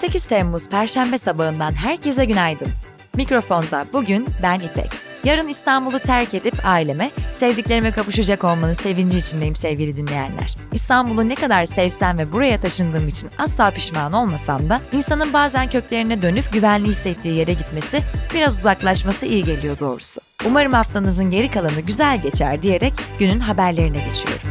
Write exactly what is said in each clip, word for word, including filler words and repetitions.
sekiz Temmuz Perşembe sabahından herkese günaydın. Mikrofonda bugün ben İpek. Yarın İstanbul'u terk edip aileme, sevdiklerime kavuşacak olmanın sevinci içindeyim sevgili dinleyenler. İstanbul'u ne kadar sevsem ve buraya taşındığım için asla pişman olmasam da insanın bazen köklerine dönüp güvenli hissettiği yere gitmesi, biraz uzaklaşması iyi geliyor doğrusu. Umarım haftanızın geri kalanı güzel geçer diyerek günün haberlerine geçiyorum.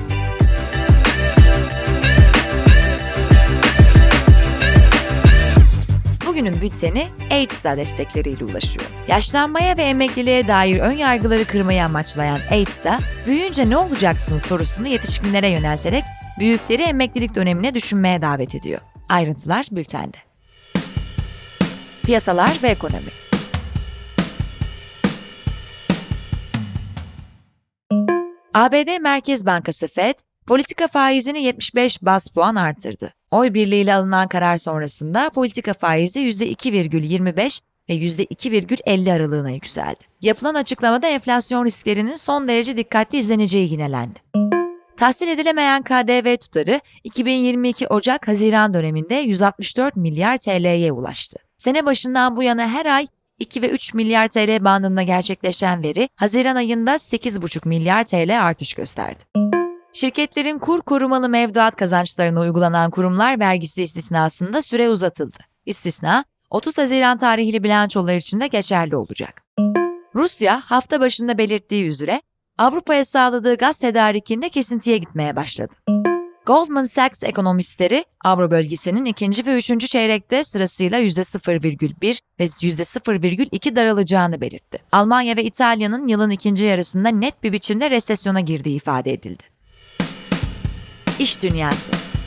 Bugünün bülteni A T S A destekleriyle ulaşıyor. Yaşlanmaya ve emekliliğe dair ön yargıları kırmayı amaçlayan A T S A, büyüyünce ne olacaksın sorusunu yetişkinlere yönelterek büyükleri emeklilik dönemine düşünmeye davet ediyor. Ayrıntılar bültende. Piyasalar ve ekonomi. A B D Merkez Bankası Fed, politika faizini yetmiş beş baz puan artırdı. Oy birliğiyle alınan karar sonrasında politika faizi yüzde iki virgül yirmi beş ve yüzde iki virgül elli aralığına yükseldi. Yapılan açıklamada enflasyon risklerinin son derece dikkatli izleneceği yinelendi. Tahsil edilemeyen K D V tutarı iki bin yirmi iki Ocak-Haziran döneminde yüz altmış dört milyar T L'ye ulaştı. Sene başından bu yana her ay iki ve üç milyar T L bandında gerçekleşen veri, Haziran ayında sekiz buçuk milyar T L artış gösterdi. Şirketlerin kur korumalı mevduat kazançlarına uygulanan kurumlar vergisi istisnasında süre uzatıldı. İstisna, otuz Haziran tarihli bilançolar için de geçerli olacak. Rusya, hafta başında belirttiği üzere, Avrupa'ya sağladığı gaz tedarikinde kesintiye gitmeye başladı. Goldman Sachs ekonomistleri, Avro bölgesinin ikinci ve üçüncü çeyrekte sırasıyla yüzde sıfır virgül bir ve yüzde sıfır virgül iki daralacağını belirtti. Almanya ve İtalya'nın yılın ikinci yarısında net bir biçimde resesyona girdiği ifade edildi. İş dünyası.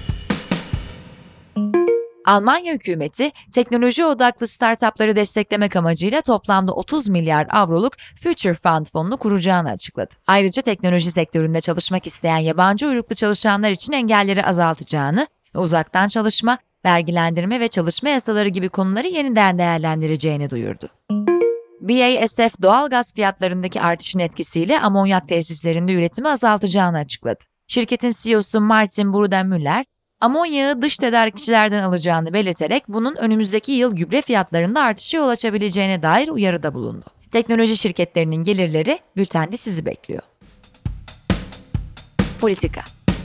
Almanya hükümeti, teknoloji odaklı startupları desteklemek amacıyla toplamda otuz milyar avroluk Future Fund fonunu kuracağını açıkladı. Ayrıca teknoloji sektöründe çalışmak isteyen yabancı uyruklu çalışanlar için engelleri azaltacağını ve uzaktan çalışma, vergilendirme ve çalışma yasaları gibi konuları yeniden değerlendireceğini duyurdu. B A S F doğal gaz fiyatlarındaki artışın etkisiyle amonyak tesislerinde üretimi azaltacağını açıkladı. Şirketin C E O'su Martin Brudermüller, amonyağı dış tedarikçilerden alacağını belirterek bunun önümüzdeki yıl gübre fiyatlarında artışa yol açabileceğine dair uyarıda bulundu. Teknoloji şirketlerinin gelirleri bültende sizi bekliyor. Politika.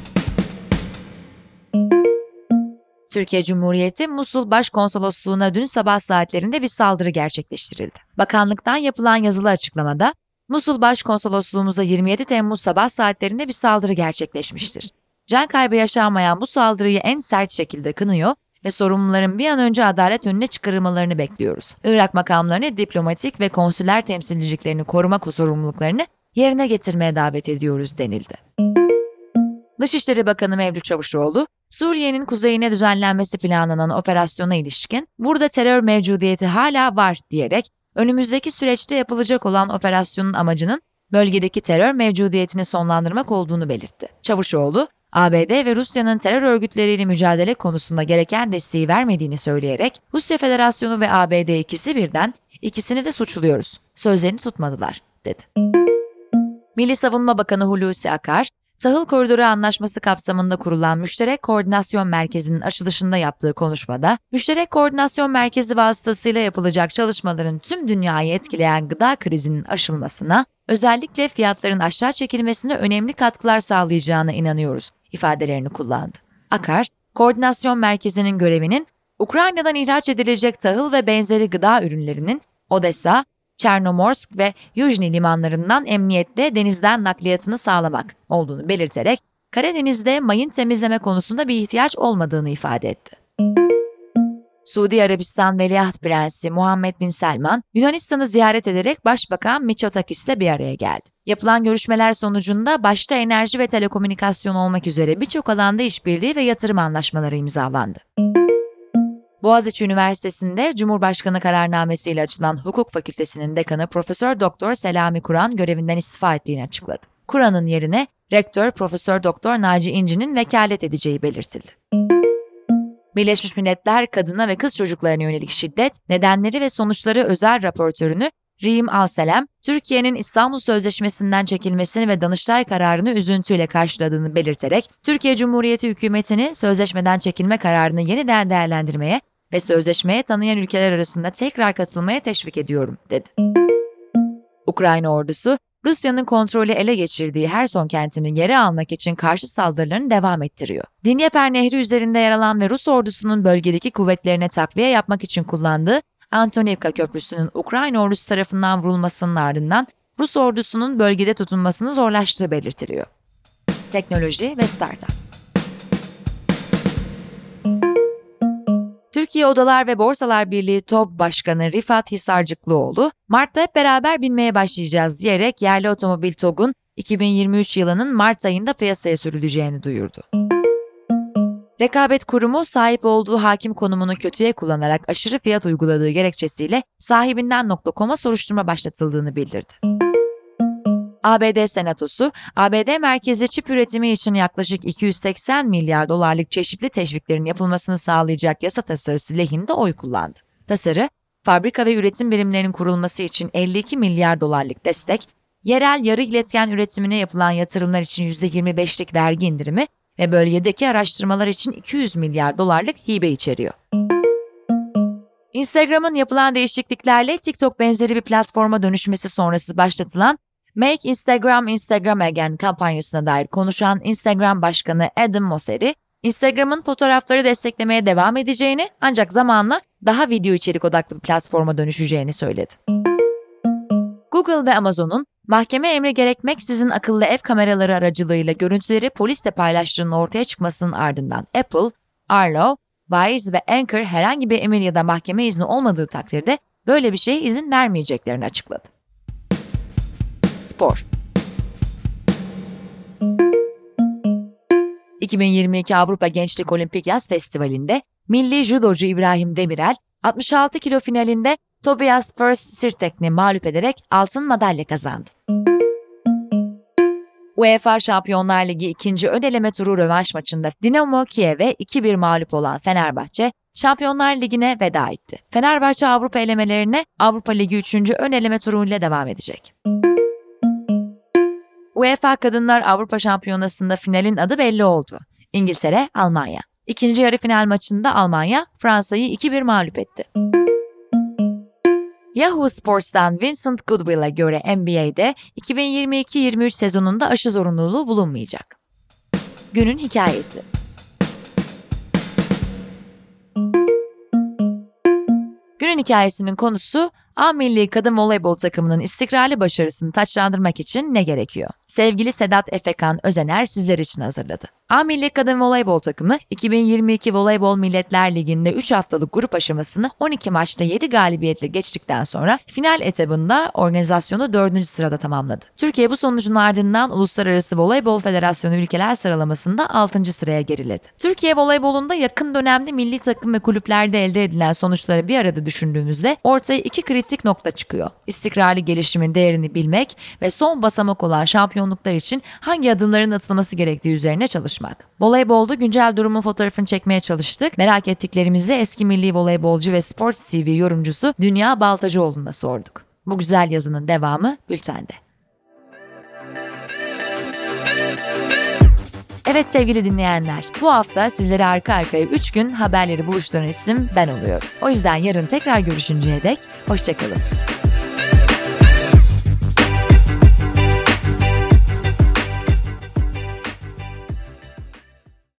Türkiye Cumhuriyeti Musul Başkonsolosluğu'na dün sabah saatlerinde bir saldırı gerçekleştirildi. Bakanlıktan yapılan yazılı açıklamada, Musul Başkonsolosluğumuza yirmi yedi Temmuz sabah saatlerinde bir saldırı gerçekleşmiştir. Can kaybı yaşanmayan bu saldırıyı en sert şekilde kınıyor ve sorumluların bir an önce adalet önüne çıkarılmalarını bekliyoruz. Irak makamlarını, diplomatik ve konsüler temsilciliklerini koruma sorumluluklarını yerine getirmeye davet ediyoruz denildi. Dışişleri Bakanı Mevlüt Çavuşoğlu, Suriye'nin kuzeyine düzenlenmesi planlanan operasyona ilişkin burada terör mevcudiyeti hala var diyerek önümüzdeki süreçte yapılacak olan operasyonun amacının bölgedeki terör mevcudiyetini sonlandırmak olduğunu belirtti. Çavuşoğlu, A B D ve Rusya'nın terör örgütleriyle mücadele konusunda gereken desteği vermediğini söyleyerek Rusya Federasyonu ve A B D ikisi birden ikisini de suçluyoruz. Sözlerini tutmadılar, dedi. Milli Savunma Bakanı Hulusi Akar, Tahıl Koridoru Anlaşması kapsamında kurulan Müşterek Koordinasyon Merkezi'nin açılışında yaptığı konuşmada, Müşterek Koordinasyon Merkezi vasıtasıyla yapılacak çalışmaların tüm dünyayı etkileyen gıda krizinin aşılmasına, özellikle fiyatların aşağı çekilmesine önemli katkılar sağlayacağına inanıyoruz ifadelerini kullandı. Akar, Koordinasyon Merkezi'nin görevinin, Ukrayna'dan ihraç edilecek tahıl ve benzeri gıda ürünlerinin Odessa, Çernomorsk ve Yuzhny limanlarından emniyetle denizden nakliyatını sağlamak olduğunu belirterek, Karadeniz'de mayın temizleme konusunda bir ihtiyaç olmadığını ifade etti. Suudi Arabistan Veliaht Prensi Muhammed Bin Selman, Yunanistan'ı ziyaret ederek Başbakan Mitsotakis'le bir araya geldi. Yapılan görüşmeler sonucunda başta enerji ve telekomünikasyon olmak üzere birçok alanda işbirliği ve yatırım anlaşmaları imzalandı. Boğaziçi Üniversitesi'nde Cumhurbaşkanı kararnamesiyle açılan Hukuk Fakültesi'nin dekanı Profesör Doktor Selami Kur'an görevinden istifa ettiğini açıkladı. Kur'an'ın yerine Rektör Profesör Doktor Naci İnci'nin vekalet edeceği belirtildi. Birleşmiş Milletler Kadına ve Kız Çocuklarına Yönelik Şiddet, Nedenleri ve Sonuçları Özel Raportörünü Rihim Alselem, Türkiye'nin İstanbul Sözleşmesi'nden çekilmesini ve Danıştay kararını üzüntüyle karşıladığını belirterek, Türkiye Cumhuriyeti hükümetini sözleşmeden çekilme kararını yeniden değerlendirmeye ve sözleşmeye tanıyan ülkeler arasında tekrar katılmaya teşvik ediyorum, dedi. Ukrayna ordusu, Rusya'nın kontrolü ele geçirdiği Herson kentini geri almak için karşı saldırılarını devam ettiriyor. Dnyeper Nehri üzerinde yer alan ve Rus ordusunun bölgedeki kuvvetlerine takviye yapmak için kullandığı Antonivka Köprüsü'nün Ukrayna ordusu tarafından vurulmasının ardından Rus ordusunun bölgede tutunmasını zorlaştığı belirtiliyor. Teknoloji ve startup. Türkiye Odalar ve Borsalar Birliği TOB Başkanı Rifat Hisarcıklıoğlu, Mart'ta hep beraber binmeye başlayacağız diyerek yerli otomobil TOG'un iki bin yirmi üç yılının Mart ayında piyasaya sürüleceğini duyurdu. Rekabet Kurumu sahip olduğu hakim konumunu kötüye kullanarak aşırı fiyat uyguladığı gerekçesiyle sahibinden nokta com'a soruşturma başlatıldığını bildirdi. A B D Senatosu, A B D merkezli çip üretimi için yaklaşık iki yüz seksen milyar dolarlık çeşitli teşviklerin yapılmasını sağlayacak yasa tasarısı lehinde oy kullandı. Tasarı, fabrika ve üretim birimlerinin kurulması için elli iki milyar dolarlık destek, yerel yarı iletken üretimine yapılan yatırımlar için yüzde yirmi beşlik vergi indirimi ve bölgedeki araştırmalar için iki yüz milyar dolarlık hibe içeriyor. Instagram'ın yapılan değişikliklerle TikTok benzeri bir platforma dönüşmesi sonrası başlatılan Make Instagram Instagram Again kampanyasına dair konuşan Instagram Başkanı Adam Mosseri, Instagram'ın fotoğrafları desteklemeye devam edeceğini ancak zamanla daha video içerik odaklı bir platforma dönüşeceğini söyledi. Google ve Amazon'un mahkeme emri gerekmeksizin akıllı ev kameraları aracılığıyla görüntüleri polisle paylaştığının ortaya çıkmasının ardından Apple, Arlo, Wise ve Anchor herhangi bir emir ya da mahkeme izni olmadığı takdirde böyle bir şeye izin vermeyeceklerini açıkladı. Spor. iki bin yirmi iki Avrupa Gençlik Olimpik Yaz Festivali'nde milli judocu İbrahim Demirel, altmış altı kilo finalinde Tobias First Sirtek'ni mağlup ederek altın madalya kazandı. UEFA Şampiyonlar Ligi ikinci ön eleme turu rövanş maçında Dinamo Kiev'e iki bir mağlup olan Fenerbahçe, Şampiyonlar Ligi'ne veda etti. Fenerbahçe Avrupa elemelerine Avrupa Ligi üçüncü ön eleme turuyla devam edecek. UEFA Kadınlar Avrupa Şampiyonası'nda finalin adı belli oldu. İngiltere, Almanya. İkinci yarı final maçında Almanya, Fransa'yı iki bir mağlup etti. Yahoo Sports'tan Vincent Goodwill'e göre N B A'de iki bin yirmi iki yirmi üç sezonunda aşı zorunluluğu bulunmayacak. Günün hikayesi. Günün hikayesinin konusu, A Milli Kadın Voleybol takımının istikrarlı başarısını taçlandırmak için ne gerekiyor? Sevgili Sedat Efekan Özener sizler için hazırladı. A Milli Kadın Voleybol takımı iki bin yirmi iki Voleybol Milletler Ligi'nde üç haftalık grup aşamasını on iki maçta yedi galibiyetle geçtikten sonra final etabında organizasyonu dördüncü sırada tamamladı. Türkiye bu sonucun ardından Uluslararası Voleybol Federasyonu ülkeler sıralamasında altıncı sıraya geriledi. Türkiye voleybolunda yakın dönemde milli takım ve kulüplerde elde edilen sonuçları bir arada düşündüğümüzde ortaya iki kritik nokta çıkıyor. İstikrarlı gelişimin değerini bilmek ve son basamak olan şampiyonluklar için hangi adımların atılması gerektiği üzerine çalışmak. Voleybolda güncel durumun fotoğrafını çekmeye çalıştık. Merak ettiklerimizi eski milli voleybolcu ve Sports T V yorumcusu Dünya Baltacıoğlu'na sorduk. Bu güzel yazının devamı bültende. Evet sevgili dinleyenler, bu hafta sizlere arka arkaya üç gün haberleri buluşturan isim ben oluyorum. O yüzden yarın tekrar görüşünceye dek hoşça kalın.